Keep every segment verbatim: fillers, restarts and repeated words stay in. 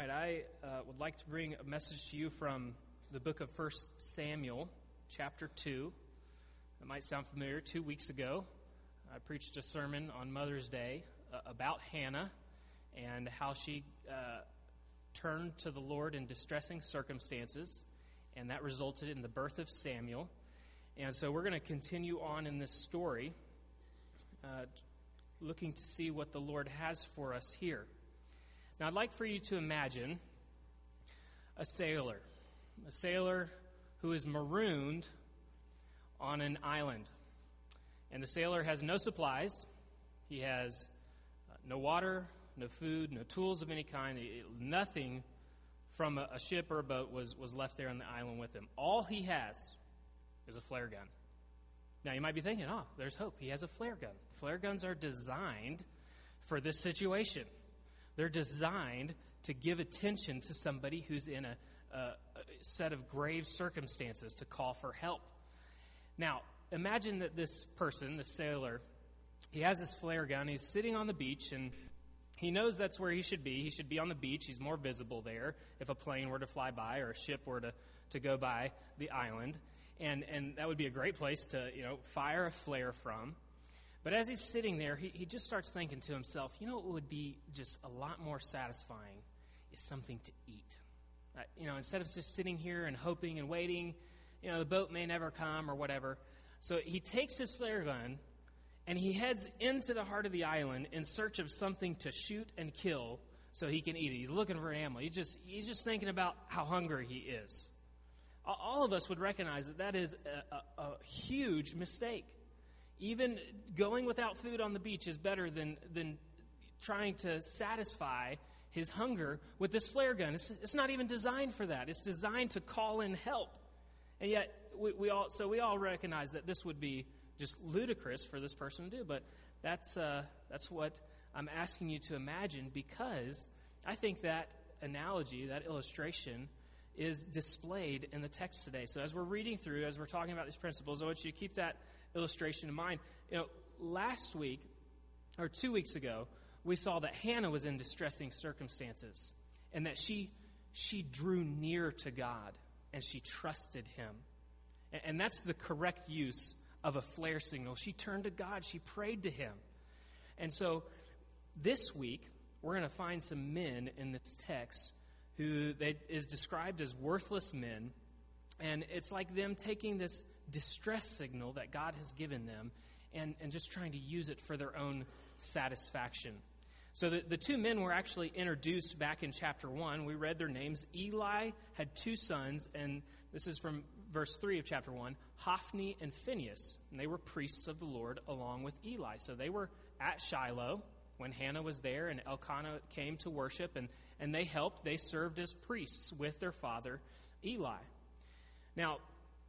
tonight, I uh, would like to bring a message to you from the book of First Samuel, chapter two. It might sound familiar. Two weeks ago, I preached a sermon on Mother's Day uh, about Hannah and how she uh, turned to the Lord in distressing circumstances, and that resulted in the birth of Samuel. And so we're going to continue on in this story, uh, looking to see what the Lord has for us here. Now, I'd like for you to imagine a sailor, a sailor who is marooned on an island. And the sailor has no supplies. He has uh, no water, no food, no tools of any kind. It, nothing from a, a ship or a boat was, was left there on the island with him. All he has is a flare gun. Now, you might be thinking, oh, there's hope. He has a flare gun. Flare guns are designed for this situation. They're designed to give attention to somebody who's in a, a, a set of grave circumstances, to call for help. Now, imagine that this person, the sailor, he has this flare gun. He's sitting on the beach, and he knows that's where he should be. He should be on the beach. He's more visible there if a plane were to fly by or a ship were to, to go by the island. And and that would be a great place to, you know, fire a flare from. But as he's sitting there, he, he just starts thinking to himself, you know what would be just a lot more satisfying is something to eat. Uh, you know, instead of just sitting here and hoping and waiting, you know, the boat may never come or whatever. So he takes his flare gun and he heads into the heart of the island in search of something to shoot and kill so he can eat it. He's looking for an animal. He's just, he's just thinking about how hungry he is. All of us would recognize that that is a, a, a huge mistake. Even going without food on the beach is better than than trying to satisfy his hunger with this flare gun. It's, it's not even designed for that. It's designed to call in help. And yet, we, we all so we all recognize that this would be just ludicrous for this person to do. But that's uh, that's what I'm asking you to imagine, because I think that analogy, that illustration, is displayed in the text today. So as we're reading through, as we're talking about these principles, I want you to keep that illustration in mind. You know, last week, or two weeks ago, we saw that Hannah was in distressing circumstances, and that she she drew near to God, and she trusted Him. And, and that's the correct use of a flare signal. She turned to God. She prayed to Him. And so this week, we're going to find some men in this text who they, is described as worthless men, and it's like them taking this distress signal that God has given them and, and just trying to use it for their own satisfaction. So the, the two men were actually introduced back in chapter one. We read their names. Eli had two sons, and this is from verse three of chapter one, Hophni and Phinehas, and they were priests of the Lord along with Eli. So they were at Shiloh when Hannah was there and Elkanah came to worship, and, and they helped. They served as priests with their father, Eli. Now,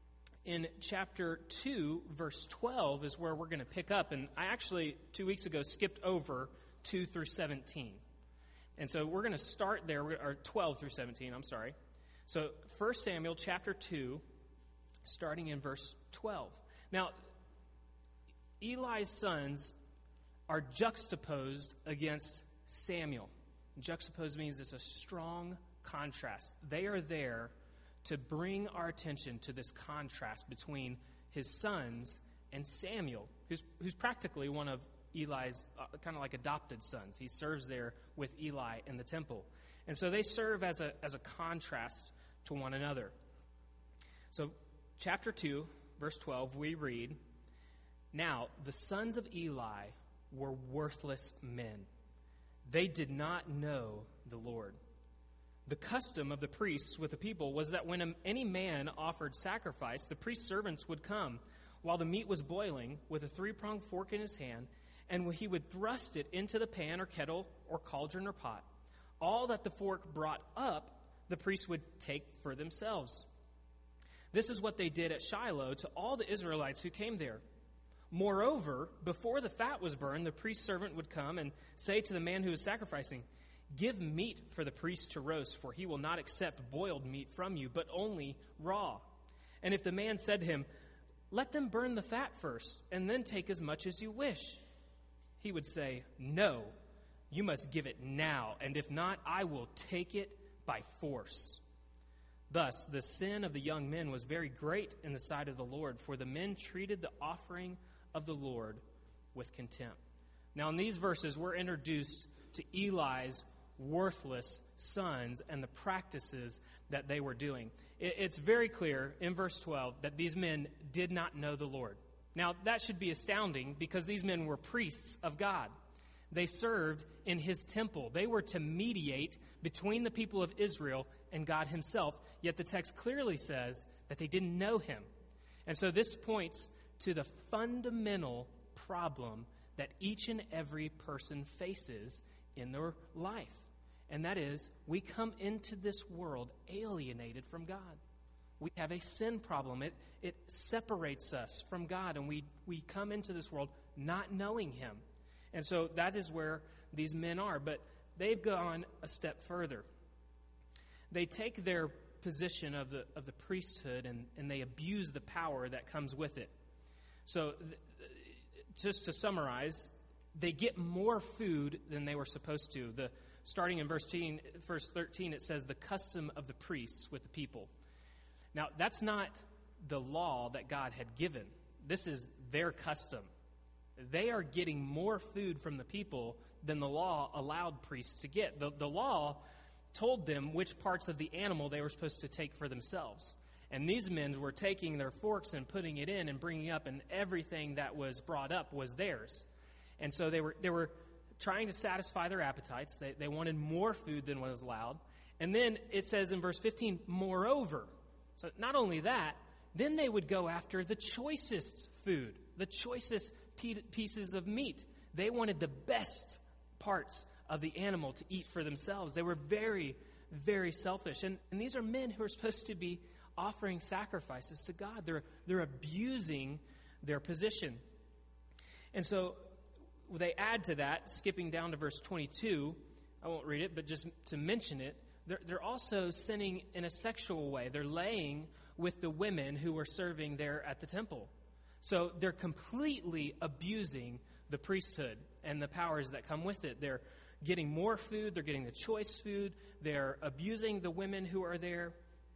in chapter two, verse twelve is where we're going to pick up. And I actually, two weeks ago, skipped over two through seventeen. And so we're going to start there, or twelve through seventeen, I'm sorry. So First Samuel chapter two, starting in verse twelve. Now, Eli's sons are juxtaposed against Samuel. Juxtaposed means it's a strong contrast. They are there to bring our attention to this contrast between his sons and Samuel, who's who's practically one of Eli's uh, kind of like adopted sons. He serves there with Eli in the temple. And so they serve as a as a contrast to one another. So chapter two, verse twelve, we read, "Now the sons of Eli were worthless men. They did not know the Lord. The custom of the priests with the people was that when any man offered sacrifice, the priest's servants would come while the meat was boiling with a three-pronged fork in his hand, and he would thrust it into the pan or kettle or cauldron or pot. All that the fork brought up, the priests would take for themselves. This is what they did at Shiloh to all the Israelites who came there. Moreover, before the fat was burned, the priest's servant would come and say to the man who was sacrificing, 'Give meat for the priest to roast, for he will not accept boiled meat from you, but only raw.' And if the man said to him, 'Let them burn the fat first, and then take as much as you wish,' he would say, 'No, you must give it now, and if not, I will take it by force. Thus, the sin of the young men was very great in the sight of the Lord, for the men treated the offering of the Lord with contempt. Now, in these verses, we're introduced to Eli's worthless sons and the practices that they were doing. It's very clear in verse twelve that these men did not know the Lord. Now, that should be astounding because these men were priests of God. They served in his temple. They were to mediate between the people of Israel and God himself, yet the text clearly says that they didn't know him. And so this points to the fundamental problem that each and every person faces in their life. And that is, we come into this world alienated from God. We have a sin problem. It, it separates us from God, and we, we come into this world not knowing him. And so that is where these men are. But they've gone a step further. They take their position of the of the priesthood and, and they abuse the power that comes with it. So th- just to summarize, they get more food than they were supposed to. The starting in verse thirteen, verse thirteen, it says the custom of the priests with the people. Now, that's not the law that God had given. This is their custom. They are getting more food from the people than the law allowed priests to get. The, the law told them which parts of the animal they were supposed to take for themselves. And these men were taking their forks and putting it in and bringing up, and everything that was brought up was theirs. And so they were they were trying to satisfy their appetites. They, they wanted more food than was allowed. And then it says in verse fifteen, moreover. So not only that, then they would go after the choicest food, the choicest pieces of meat. They wanted the best parts of the animal to eat for themselves. They were very, very selfish. And, and these are men who are supposed to be offering sacrifices to God. They're, they're abusing their position. And so they add to that, skipping down to verse twenty-two, I won't read it, but just to mention it, they're, they're also sinning in a sexual way. They're laying with the women who were serving there at the temple. So they're completely abusing the priesthood and the powers that come with it. They're getting more food. They're getting the choice food. They're abusing the women who are there.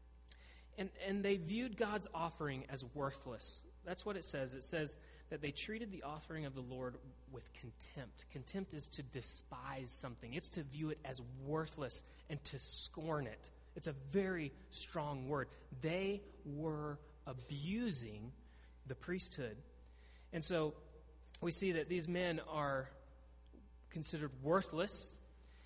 And, and they viewed God's offering as worthless. That's what it says. It says that they treated the offering of the Lord with contempt. Contempt is to despise something. It's to view it as worthless and to scorn it. It's a very strong word. They were abusing the priesthood. And so we see that these men are considered worthless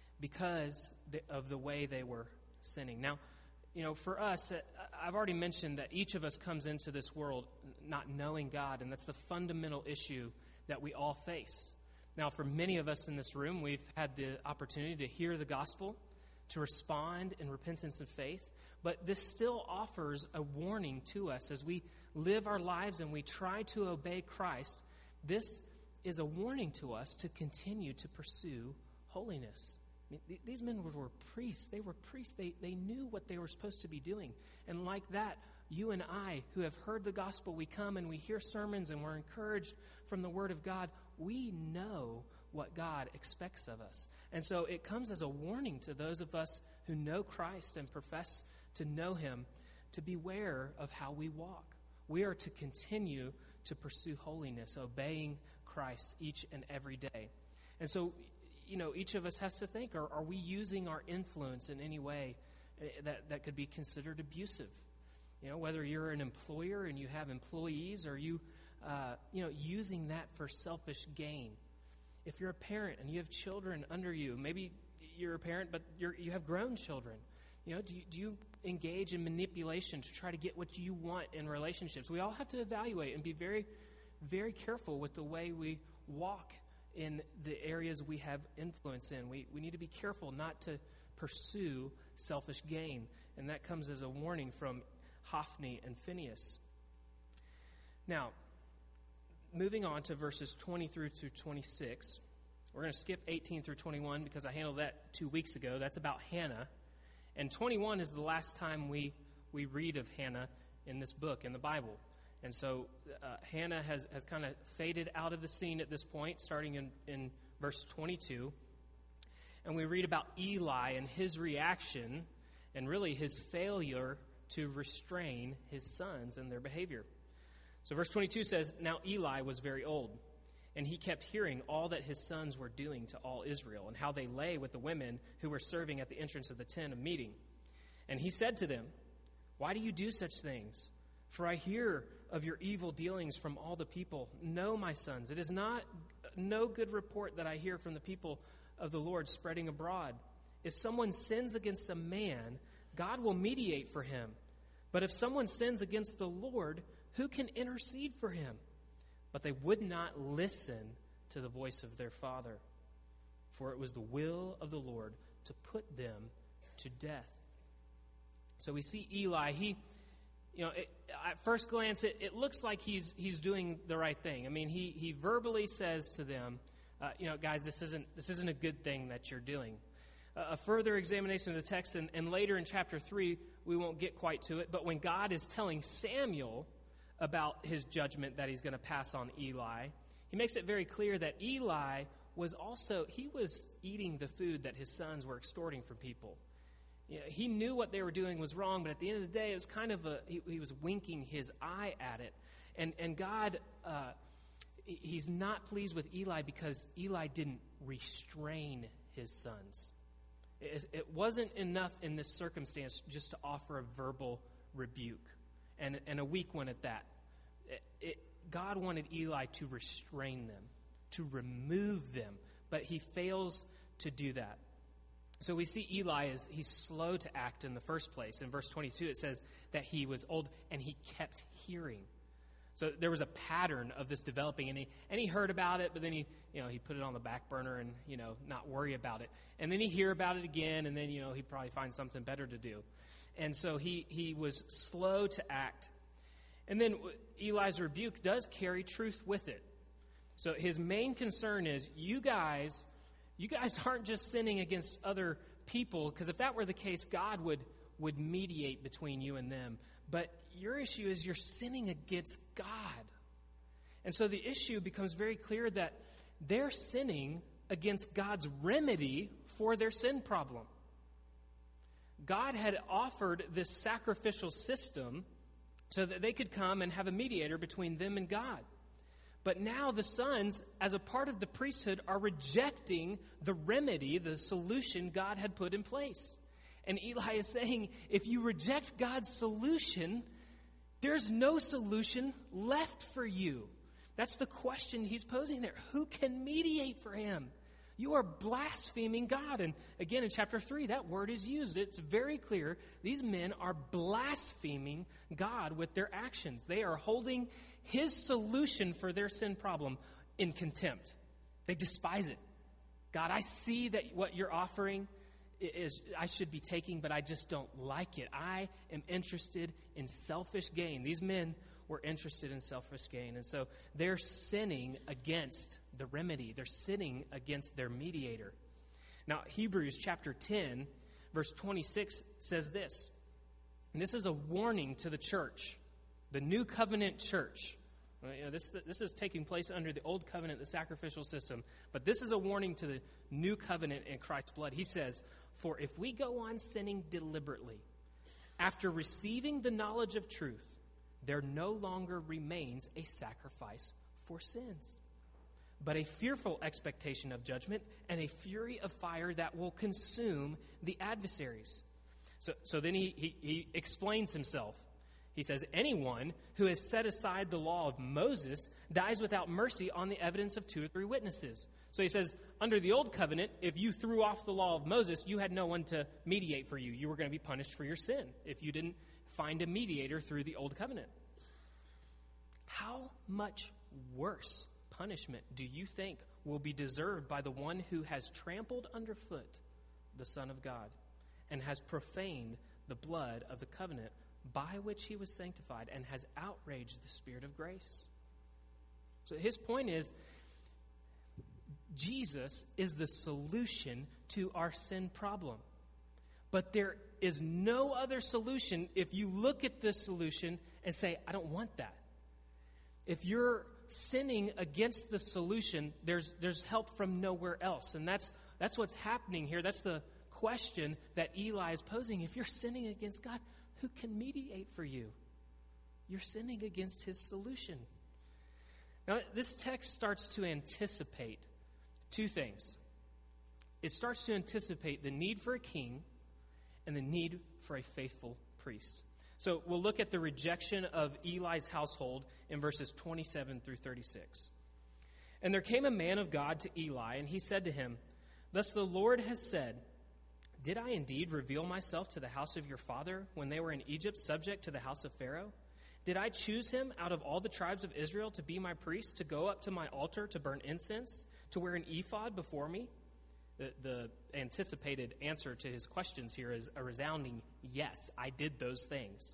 because of the way they were sinning. Now, you know, for us, I've already mentioned that each of us comes into this world not knowing God, and that's the fundamental issue that we all face. Now, for many of us in this room, we've had the opportunity to hear the gospel, to respond in repentance and faith, but this still offers a warning to us as we live our lives and we try to obey Christ. This is a warning to us to continue to pursue holiness. I mean, th- these men were, were priests. They were priests. They, they knew what they were supposed to be doing. And like that, you and I, who have heard the gospel, we come and we hear sermons and we're encouraged from the Word of God. We know what God expects of us. And so it comes as a warning to those of us who know Christ and profess to know Him to beware of how we walk. We are to continue to pursue holiness, obeying Christ each and every day. And so, you know, each of us has to think, are, are we using our influence in any way that, that could be considered abusive? You know, whether you're an employer and you have employees, or you, uh, you know, using that for selfish gain. If you're a parent and you have children under you, maybe you're a parent, but you're, you have grown children. You know, do you, do you engage in manipulation to try to get what you want in relationships? We all have to evaluate and be very, very careful with the way we walk in the areas we have influence in. We we need to be careful not to pursue selfish gain. And that comes as a warning from Hophni and Phinehas. Now, moving on to verses twenty through to twenty-six. We're going to skip eighteen through twenty-one because I handled that two weeks ago. That's about Hannah. And twenty-one is the last time we, we read of Hannah in this book, in the Bible. And so uh, Hannah has, has kind of faded out of the scene at this point, starting in, in verse twenty-two. And we read about Eli and his reaction and really his failure to restrain his sons and their behavior. So verse twenty-two says, "Now Eli was very old, and he kept hearing all that his sons were doing to all Israel, and how they lay with the women who were serving at the entrance of the tent of meeting. And he said to them, 'Why do you do such things? For I hear of your evil dealings from all the people. No, my sons, it is not no good report that I hear from the people of the Lord spreading abroad. If someone sins against a man, God will mediate for him. But if someone sins against the Lord, who can intercede for him?' But they would not listen to the voice of their father, for it was the will of the Lord to put them to death." So we see Eli, he, you know, it, at first glance, it, it looks like he's he's doing the right thing. I mean, he he verbally says to them, uh, you know, guys, this isn't this isn't a good thing that you're doing. Uh, a further examination of the text, and, and later in chapter three, we won't get quite to it, but when God is telling Samuel about his judgment that he's going to pass on Eli, he makes it very clear that Eli was also, he was eating the food that his sons were extorting from people. You know, he knew what they were doing was wrong, but at the end of the day, it was kind of a, he, he was winking his eye at it. And, and God, uh, he's not pleased with Eli because Eli didn't restrain his sons. It, it wasn't enough in this circumstance just to offer a verbal rebuke. And, and a weak one at that. It, it, God wanted Eli to restrain them, to remove them, but he fails to do that. So we see Eli is he's slow to act in the first place. In verse twenty-two, it says that he was old and he kept hearing. So there was a pattern of this developing, and he and he heard about it, but then he you know he put it on the back burner and you know not worry about it, and then he hear about it again, and then you know he probably find something better to do. And so he, he was slow to act. And then Eli's rebuke does carry truth with it. So his main concern is, you guys, you guys aren't just sinning against other people, because if that were the case, God would, would mediate between you and them. But your issue is you're sinning against God. And so the issue becomes very clear that they're sinning against God's remedy for their sin problem. God had offered this sacrificial system so that they could come and have a mediator between them and God. But now the sons, as a part of the priesthood, are rejecting the remedy, the solution God had put in place. And Eli is saying, if you reject God's solution, there's no solution left for you. That's the question he's posing there. Who can mediate for him? You are blaspheming God. And again, in chapter three, that word is used. It's very clear. These men are blaspheming God with their actions. They are holding his solution for their sin problem in contempt. They despise it. God, I see that what you're offering is I should be taking, but I just don't like it. I am interested in selfish gain. These men were interested in selfish gain. And so they're sinning against the remedy. They're sinning against their mediator. Now, Hebrews chapter ten, verse twenty-six says this. And this is a warning to the church, the new covenant church. You know, this, this is taking place under the old covenant, the sacrificial system. But this is a warning to the new covenant in Christ's blood. He says, "For if we go on sinning deliberately, after receiving the knowledge of truth, there no longer remains a sacrifice for sins, but a fearful expectation of judgment and a fury of fire that will consume the adversaries." So, so then he, he, he explains himself. He says, anyone who has set aside the law of Moses dies without mercy on the evidence of two or three witnesses. So he says, under the old covenant, if you threw off the law of Moses, you had no one to mediate for you. You were going to be punished for your sin if you didn't find a mediator through the old covenant. How much worse punishment do you think will be deserved by the one who has trampled underfoot the Son of God and has profaned the blood of the covenant by which he was sanctified and has outraged the Spirit of grace? So his point is, Jesus is the solution to our sin problem. But there is no other solution if you look at this solution and say, I don't want that. If you're sinning against the solution, there's there's help from nowhere else. And that's that's what's happening here. That's the question that Eli is posing. If you're sinning against God, who can mediate for you? You're sinning against his solution. Now, this text starts to anticipate two things. It starts to anticipate the need for a king and the need for a faithful priest. So we'll look at the rejection of Eli's household in verses twenty-seven through thirty-six. And there came a man of God to Eli, and he said to him, "Thus the Lord has said, did I indeed reveal myself to the house of your father when they were in Egypt, subject to the house of Pharaoh? Did I choose him out of all the tribes of Israel to be my priest, to go up to my altar to burn incense, to wear an ephod before me?" The, the anticipated answer to his questions here is a resounding yes, I did those things.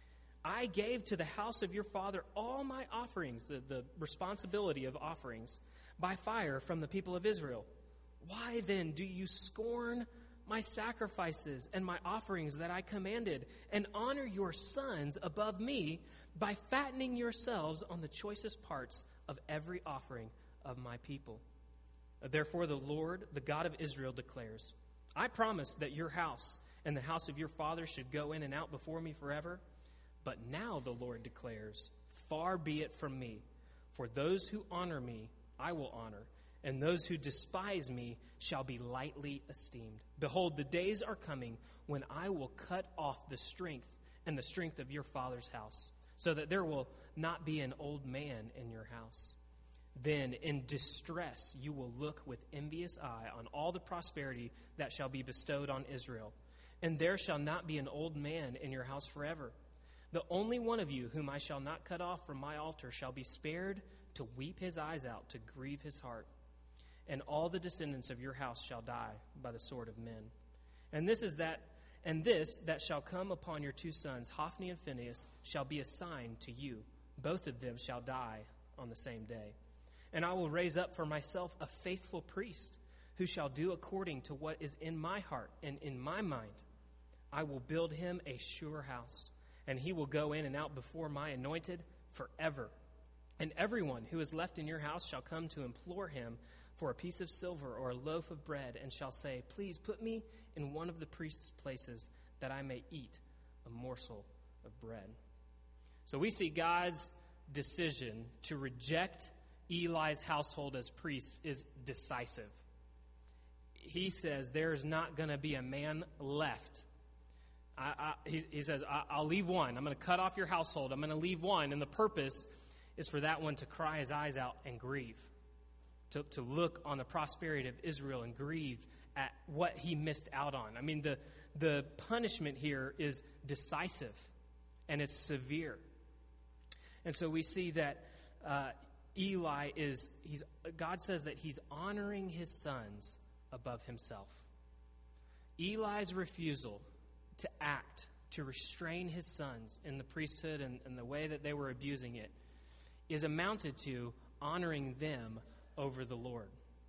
I gave to the house of your father all my offerings, the, the responsibility of offerings, by fire from the people of Israel. Why then do you scorn my sacrifices and my offerings that I commanded, and honor your sons above me by fattening yourselves on the choicest parts of every offering of my people? Therefore the Lord, the God of Israel, declares, I promised that your house and the house of your father should go in and out before me forever. But now the Lord declares, far be it from me, for those who honor me I will honor, and those who despise me shall be lightly esteemed. Behold, the days are coming when I will cut off the strength and the strength of your father's house, so that there will not be an old man in your house. Then in distress you will look with envious eye on all the prosperity that shall be bestowed on Israel, and there shall not be an old man in your house forever. The only one of you whom I shall not cut off from my altar shall be spared to weep his eyes out, to grieve his heart. And all the descendants of your house shall die by the sword of men. And this is that, and this that shall come upon your two sons, Hophni and Phinehas, shall be a sign to you. Both of them shall die on the same day. And I will raise up for myself a faithful priest, who shall do according to what is in my heart and in my mind. I will build him a sure house, and he will go in and out before my anointed forever. And everyone who is left in your house shall come to implore him for a piece of silver or a loaf of bread, and shall say, please put me in one of the priest's places, that I may eat a morsel of bread. So we see God's decision to reject Eli's household as priests is decisive. He says there's not going to be a man left. I, I, he, he says, I, I'll leave one. I'm going to cut off your household. I'm going to leave one. And the purpose is for that one to cry his eyes out and grieve, to, to look on the prosperity of Israel and grieve at what he missed out on. I mean, the, the punishment here is decisive, and it's severe. And so we see that uh, Eli is, he's, God says that he's honoring his sons above himself. Eli's refusal to act, to restrain his sons in the priesthood and, and the way that they were abusing it, is amounted to honoring them over the Lord.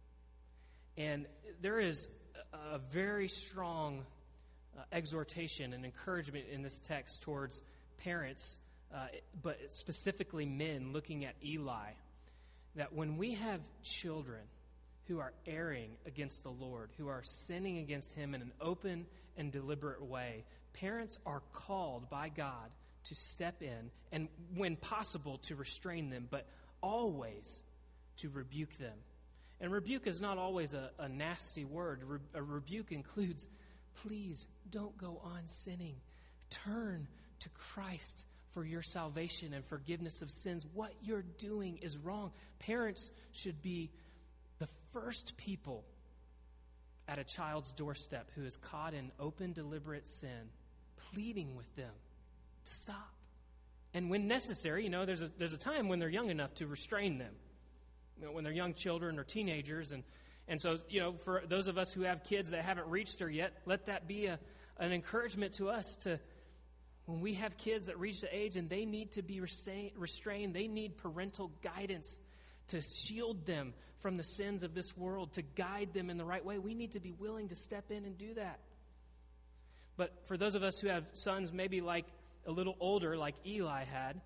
And there is a, a very strong uh, exhortation and encouragement in this text towards parents, uh, but specifically men looking at Eli, that when we have children who are erring against the Lord, who are sinning against him in an open and deliberate way, parents are called by God to step in and, when possible, to restrain them, but always to rebuke them. And rebuke is not always a, a nasty word. Re- a rebuke includes, please don't go on sinning. Turn to Christ for your salvation and forgiveness of sins. What you're doing is wrong. Parents should be the first people at a child's doorstep who is caught in open, deliberate sin, pleading with them to stop. And when necessary, you know, there's a there's a time when they're young enough to restrain them. You know, when they're young children or teenagers. And, and so, you know, for those of us who have kids that haven't reached there yet, let that be a, an encouragement to us to, when we have kids that reach the age and they need to be restrained, they need parental guidance to shield them from the sins of this world, to guide them in the right way. We need to be willing to step in and do that. But for those of us who have sons maybe like a little older, like Eli had,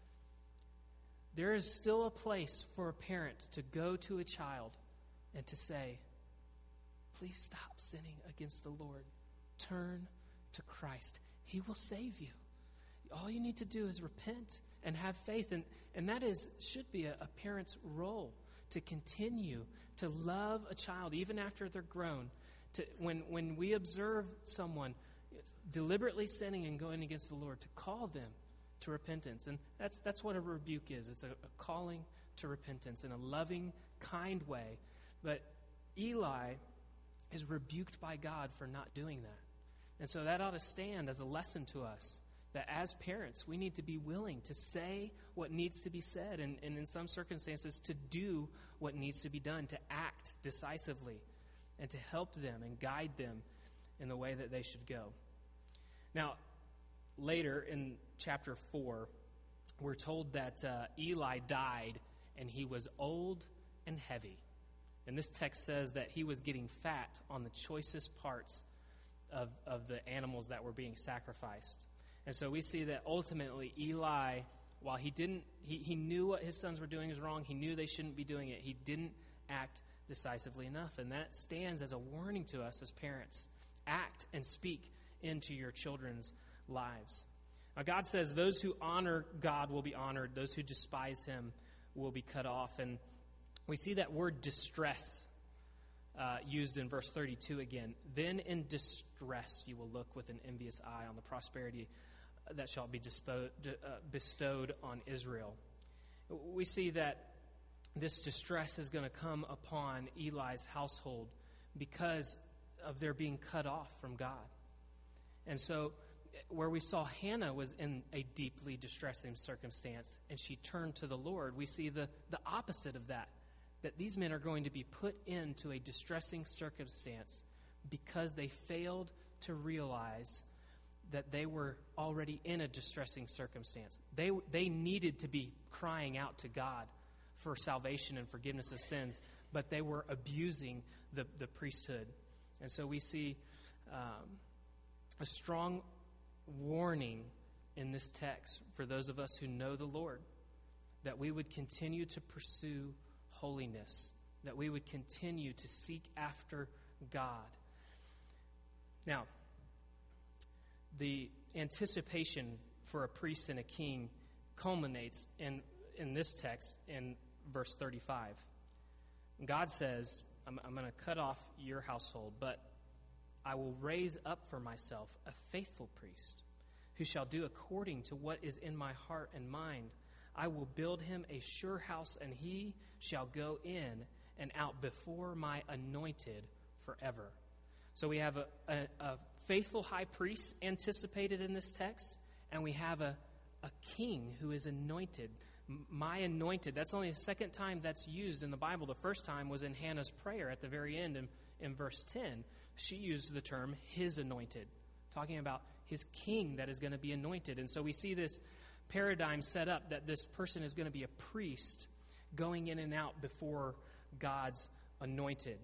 there is still a place for a parent to go to a child and to say, please stop sinning against the Lord. Turn to Christ. He will save you. All you need to do is repent and have faith. And, and that is should be a, a parent's role, to continue to love a child even after they're grown. To, when, when we observe someone deliberately sinning and going against the Lord, to call them to repentance. And that's that's what a rebuke is. It's a, a calling to repentance in a loving, kind way. But Eli is rebuked by God for not doing that. And so that ought to stand as a lesson to us, that as parents, we need to be willing to say what needs to be said, and, and in some circumstances, to do what needs to be done, to act decisively, and to help them and guide them in the way that they should go. Now, later in chapter four, we're told that uh, Eli died, and he was old and heavy. And this text says that he was getting fat on the choicest parts of, of the animals that were being sacrificed. And so we see that ultimately Eli, while he didn't, he, he knew what his sons were doing is wrong, he knew they shouldn't be doing it, he didn't act decisively enough. And that stands as a warning to us as parents. Act and speak into your children's lives. Now, God says those who honor God will be honored, those who despise him will be cut off. And we see that word distress uh, used in verse thirty-two again. Then in distress you will look with an envious eye on the prosperity that shall be dispo- uh, bestowed on Israel. We see that this distress is going to come upon Eli's household because of their being cut off from God. And so where we saw Hannah was in a deeply distressing circumstance and she turned to the Lord, we see the, the opposite of that, that these men are going to be put into a distressing circumstance because they failed to realize that they were already in a distressing circumstance. They, they needed to be crying out to God for salvation and forgiveness of sins, but they were abusing the, the priesthood. And so we see um, a strong warning in this text for those of us who know the Lord, that we would continue to pursue holiness, that we would continue to seek after God. Now, the anticipation for a priest and a king culminates in, in this text in verse thirty-five. God says, I'm, I'm going to cut off your household, but I will raise up for myself a faithful priest who shall do according to what is in my heart and mind. I will build him a sure house, and he shall go in and out before my anointed forever. So we have a, a, a faithful high priest anticipated in this text, and we have a, a king who is anointed. My anointed. That's only the second time that's used in the Bible. The first time was in Hannah's prayer at the very end in, in verse ten. She used the term his anointed, talking about his king that is going to be anointed. And so we see this paradigm set up that this person is going to be a priest going in and out before God's anointed.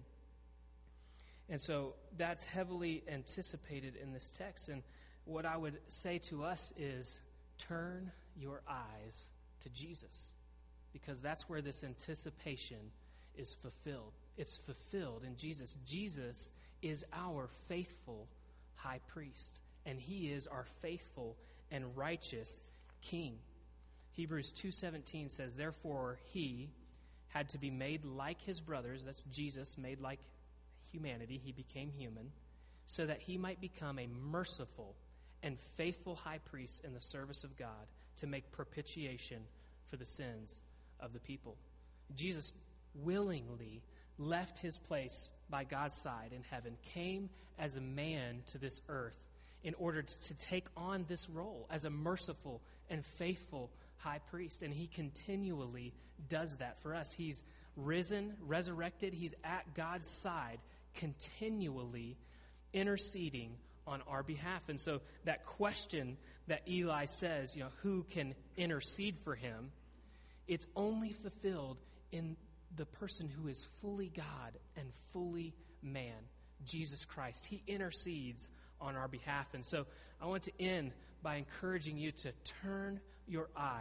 And so that's heavily anticipated in this text. And what I would say to us is turn your eyes to Jesus, because that's where this anticipation is fulfilled. It's fulfilled in Jesus. Jesus is our faithful high priest, and he is our faithful and righteous king. Hebrews two seventeen says, therefore he had to be made like his brothers, that's Jesus, made like humanity, he became human, so that he might become a merciful and faithful high priest in the service of God to make propitiation for the sins of the people. Jesus willingly left his place by God's side in heaven, came as a man to this earth in order to take on this role as a merciful and faithful high priest. And he continually does that for us. He's risen, resurrected. He's at God's side, continually interceding on our behalf. And so that question that Eli says, you know, who can intercede for him? It's only fulfilled in the person who is fully God and fully man, Jesus Christ. He intercedes on our behalf. And so I want to end by encouraging you to turn your eyes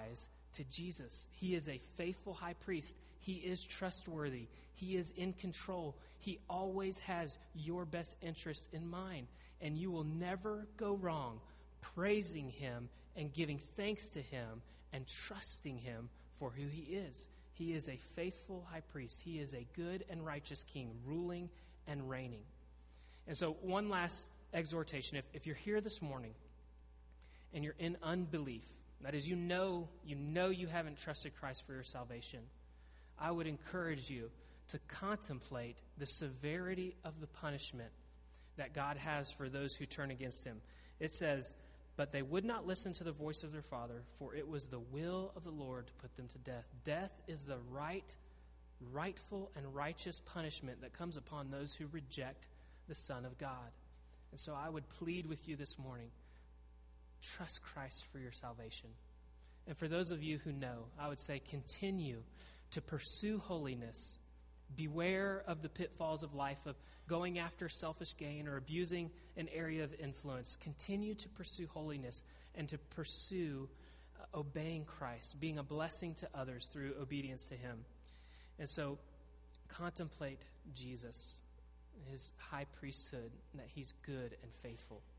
to Jesus. He is a faithful high priest. He is trustworthy. He is in control. He always has your best interest in mind. And you will never go wrong praising him and giving thanks to him and trusting him for who he is. He is a faithful high priest. He is a good and righteous king, ruling and reigning. And so one last exhortation. If, if you're here this morning and you're in unbelief, that is, you know, you know you haven't trusted Christ for your salvation, I would encourage you to contemplate the severity of the punishment that God has for those who turn against him. It says, but they would not listen to the voice of their father, for it was the will of the Lord to put them to death. Death is the right, rightful, and righteous punishment that comes upon those who reject the Son of God. And so I would plead with you this morning, trust Christ for your salvation. And for those of you who know, I would say continue to pursue holiness. Beware of the pitfalls of life of going after selfish gain or abusing an area of influence. Continue to pursue holiness and to pursue uh, obeying Christ, being a blessing to others through obedience to him. And so contemplate Jesus, his high priesthood, that he's good and faithful.